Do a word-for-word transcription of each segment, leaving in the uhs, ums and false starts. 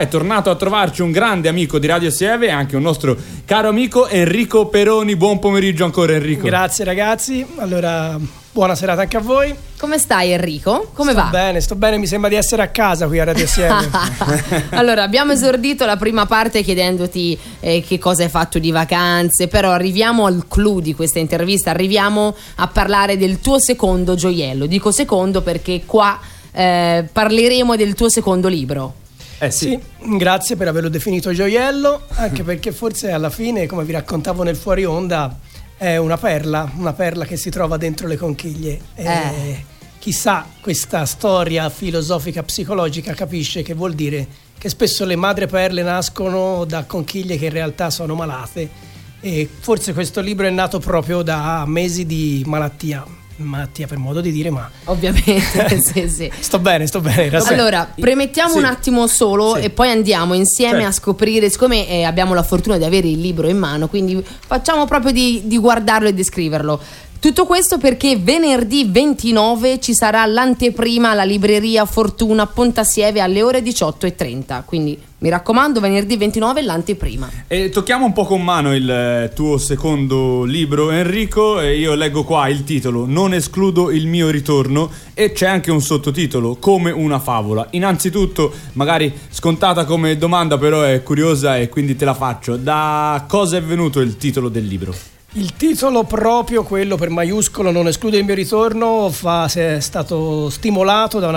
È tornato a trovarci un grande amico di Radio Sieve e anche un nostro caro amico Enrico Peroni. Buon pomeriggio ancora, Enrico. Grazie ragazzi, allora buona serata anche a voi. Come stai, Enrico? Come sto va? Sto bene, sto bene, mi sembra di essere a casa qui a Radio Sieve. Allora, abbiamo esordito la prima parte chiedendoti eh, che cosa hai fatto di vacanze, però arriviamo al clou di questa intervista, arriviamo a parlare del tuo secondo gioiello. Dico secondo perché qua eh, parleremo del tuo secondo libro. Eh sì. sì, grazie per averlo definito gioiello, anche perché forse alla fine, come vi raccontavo nel fuori onda, è una perla, una perla che si trova dentro le conchiglie. E Eh. chissà, questa storia filosofica psicologica capisce che vuol dire che spesso le madreperle nascono da conchiglie che in realtà sono malate, e forse questo libro è nato proprio da mesi di malattia. Malattia per modo di dire, ma ovviamente sì, sì. sto bene, sto bene. Allora, premettiamo sì. un attimo solo sì. e poi andiamo insieme certo. a scoprire, siccome eh, abbiamo la fortuna di avere il libro in mano, quindi facciamo proprio di, di guardarlo e descriverlo. Tutto questo perché venerdì ventinove ci sarà l'anteprima alla libreria Fortuna Pontasieve alle ore diciotto e trenta, quindi mi raccomando, venerdì ventinove l'anteprima. E tocchiamo un po' con mano il tuo secondo libro, Enrico, e io leggo qua il titolo: Non escludo il mio ritorno, e c'è anche un sottotitolo: Come una favola. Innanzitutto, magari scontata come domanda, però è curiosa e quindi te la faccio: da cosa è venuto il titolo del libro? Il titolo, proprio quello per maiuscolo, Non escludo il mio ritorno, fa, è stato stimolato da una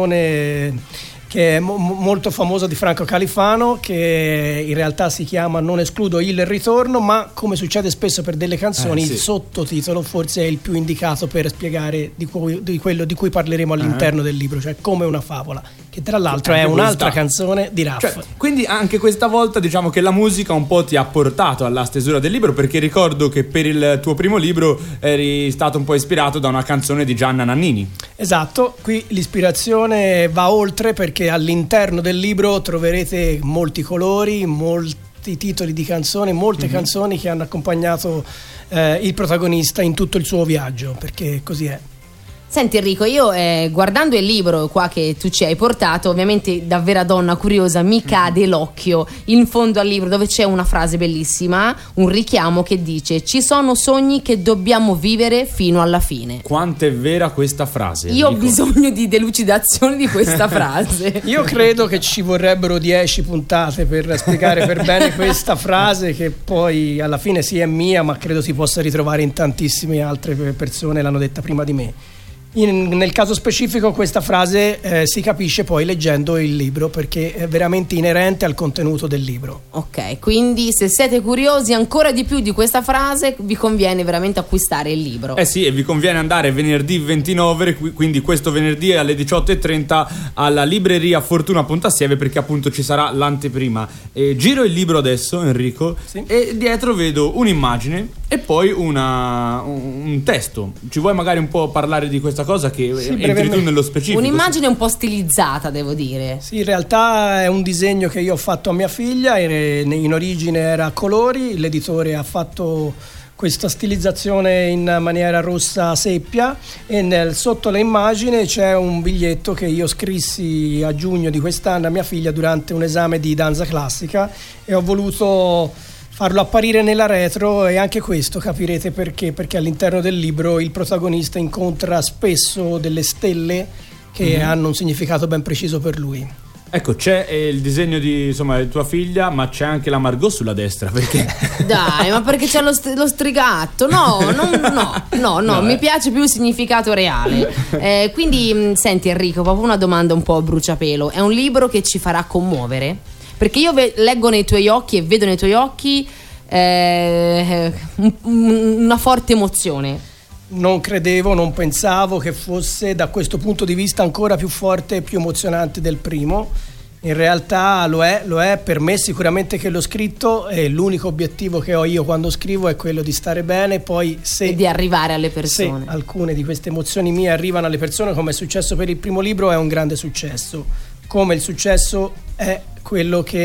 canzone che è mo- molto famosa di Franco Califano, che in realtà si chiama Non escludo il ritorno, ma come succede spesso per delle canzoni eh, sì. il sottotitolo forse è il più indicato per spiegare di, cui, di quello di cui parleremo all'interno uh-huh. del libro, cioè Come una favola, che tra l'altro è un'altra questa... canzone di Raff. Cioè, quindi anche questa volta diciamo che la musica un po' ti ha portato alla stesura del libro, perché ricordo che per il tuo primo libro eri stato un po' ispirato da una canzone di Gianna Nannini. Esatto, qui l'ispirazione va oltre, perché all'interno del libro troverete molti colori, molti titoli di canzoni, molte mm-hmm. canzoni che hanno accompagnato eh, il protagonista in tutto il suo viaggio, perché così è. Senti Enrico, io eh, guardando il libro qua che tu ci hai portato, ovviamente da vera donna curiosa mi cade l'occhio in fondo al libro, dove c'è una frase bellissima, un richiamo che dice: ci sono sogni che dobbiamo vivere fino alla fine. Quanto è vera questa frase, Enrico? Io ho bisogno di delucidazione di questa frase. Io credo che ci vorrebbero dieci puntate per spiegare per bene questa frase, che poi alla fine sì è mia, ma credo si possa ritrovare in tantissime altre persone, l'hanno detta prima di me. In, nel caso specifico questa frase eh, si capisce poi leggendo il libro, perché è veramente inerente al contenuto del libro. Ok, quindi se siete curiosi ancora di più di questa frase, vi conviene veramente acquistare il libro. Eh sì, e vi conviene andare venerdì ventinove, quindi questo venerdì alle diciotto e trenta alla libreria Fortuna Pontasieve, perché appunto ci sarà l'anteprima. E giro il libro adesso, Enrico, sì. e dietro vedo un'immagine e poi una, un, un testo. Ci vuoi magari un po' parlare di questa cosa, che sì, entri tu nello specifico? Un'immagine un po' stilizzata, devo dire. Sì, in realtà è un disegno che io ho fatto a mia figlia, in origine era a colori, l'editore ha fatto questa stilizzazione in maniera rossa seppia, e nel, sotto l'immagine c'è un biglietto che io scrissi a giugno di quest'anno a mia figlia durante un esame di danza classica, e ho voluto farlo apparire nella retro, e anche questo capirete perché, perché all'interno del libro il protagonista incontra spesso delle stelle che mm-hmm. hanno un significato ben preciso per lui. Ecco, c'è il disegno di, insomma, di tua figlia, ma c'è anche la Margot sulla destra, perché? Dai, ma perché c'è lo, st- lo strigatto? No, non, no, no, no, no, mi eh. piace più il significato reale. Eh, quindi, mh, senti Enrico, proprio una domanda un po' a bruciapelo. È un libro che ci farà commuovere? Perché io ve- leggo nei tuoi occhi e vedo nei tuoi occhi eh, un, una forte emozione. Non credevo, non pensavo che fosse da questo punto di vista ancora più forte e più emozionante del primo. In realtà lo è, lo è per me sicuramente, che l'ho scritto, e l'unico obiettivo che ho io quando scrivo è quello di stare bene, poi se e di arrivare alle persone. Se alcune di queste emozioni mie arrivano alle persone, come è successo per il primo libro, è un grande successo. Come il successo è quello che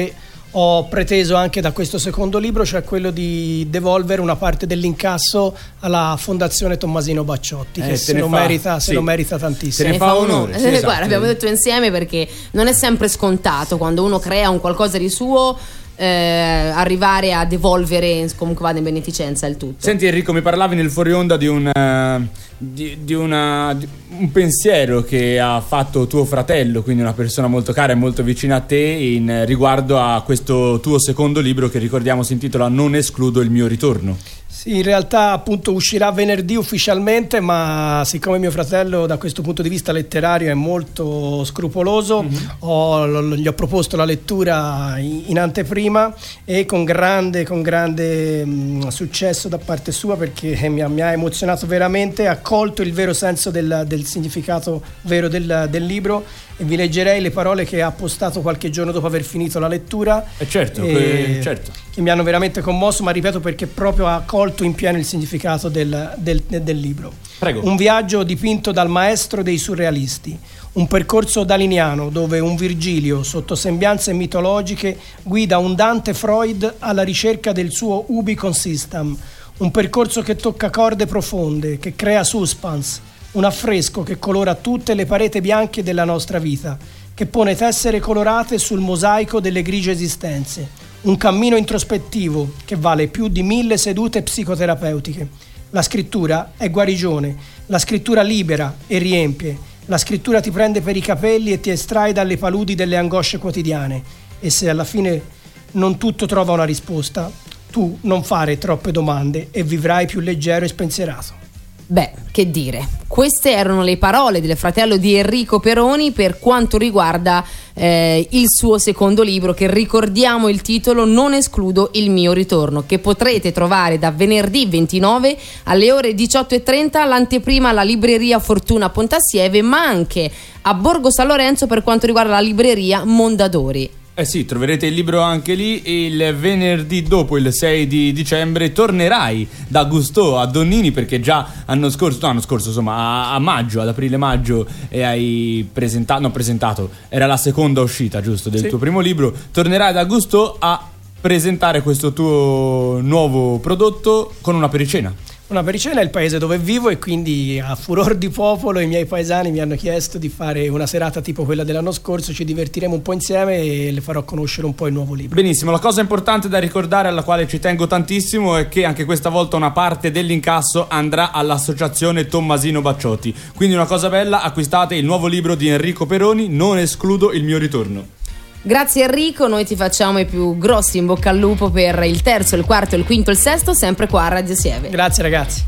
ho preteso anche da questo secondo libro, cioè quello di devolvere una parte dell'incasso alla Fondazione Tommasino Bacciotti, eh, che se lo, fa, merita, sì. se lo merita tantissimo. Se ne fa onore. Sì, esatto. Guarda, abbiamo detto insieme perché non è sempre scontato quando uno crea un qualcosa di suo. Eh, arrivare a devolvere, comunque vada in beneficenza il tutto. Senti Enrico, mi parlavi nel fuori onda di un uh, di, di, una, di un pensiero che ha fatto tuo fratello, quindi una persona molto cara e molto vicina a te, in riguardo a questo tuo secondo libro che ricordiamo si intitola Non escludo il mio ritorno. Sì, in realtà appunto uscirà venerdì ufficialmente, ma siccome mio fratello da questo punto di vista letterario è molto scrupoloso, mm-hmm. ho, gli ho proposto la lettura in anteprima e con grande, con grande mh, successo da parte sua, perché mi ha, mi ha emozionato veramente, ha colto il vero senso del, del significato vero del, del libro, e vi leggerei le parole che ha postato qualche giorno dopo aver finito la lettura, eh certo, e, eh, certo. che mi hanno veramente commosso, ma ripeto perché proprio ha colto in pieno il significato del, del, del libro. Prego. Un viaggio dipinto dal maestro dei surrealisti, un percorso daliniano dove un Virgilio sotto sembianze mitologiche guida un Dante Freud alla ricerca del suo ubi consistem, un percorso che tocca corde profonde, che crea suspense, un affresco che colora tutte le pareti bianche della nostra vita, che pone tessere colorate sul mosaico delle grigie esistenze, un cammino introspettivo che vale più di mille sedute psicoterapeutiche. La scrittura è guarigione, la scrittura libera e riempie, la scrittura ti prende per i capelli e ti estrae dalle paludi delle angosce quotidiane, e se alla fine non tutto trova una risposta, tu non fare troppe domande e vivrai più leggero e spensierato. Beh, che dire, queste erano le parole del fratello di Enrico Peroni per quanto riguarda eh, il suo secondo libro, che ricordiamo il titolo Non escludo il mio ritorno, che potrete trovare da venerdì ventinove alle ore diciotto e trenta all'anteprima alla libreria Fortuna Pontassieve, ma anche a Borgo San Lorenzo per quanto riguarda la libreria Mondadori. Eh sì, troverete il libro anche lì. Il venerdì dopo, il sei di dicembre, tornerai da Gusteau a Donnini, perché già l'anno scorso, no, l'anno scorso insomma a, a maggio, ad aprile-maggio, e hai presentato, no presentato, era la seconda uscita, giusto, del sì. tuo primo libro. Tornerai da Gusteau a presentare questo tuo nuovo prodotto con una pericena. Una pericena è il paese dove vivo, e quindi a furor di popolo i miei paesani mi hanno chiesto di fare una serata tipo quella dell'anno scorso. Ci divertiremo un po' insieme e le farò conoscere un po' il nuovo libro. Benissimo, la cosa importante da ricordare, alla quale ci tengo tantissimo, è che anche questa volta una parte dell'incasso andrà all'associazione Tommasino Bacciotti. Quindi una cosa bella, acquistate il nuovo libro di Enrico Peroni, Non escludo il mio ritorno. Grazie Enrico, noi ti facciamo i più grossi in bocca al lupo per il terzo, il quarto, il quinto e il sesto, sempre qua a Radio Sieve. Grazie ragazzi.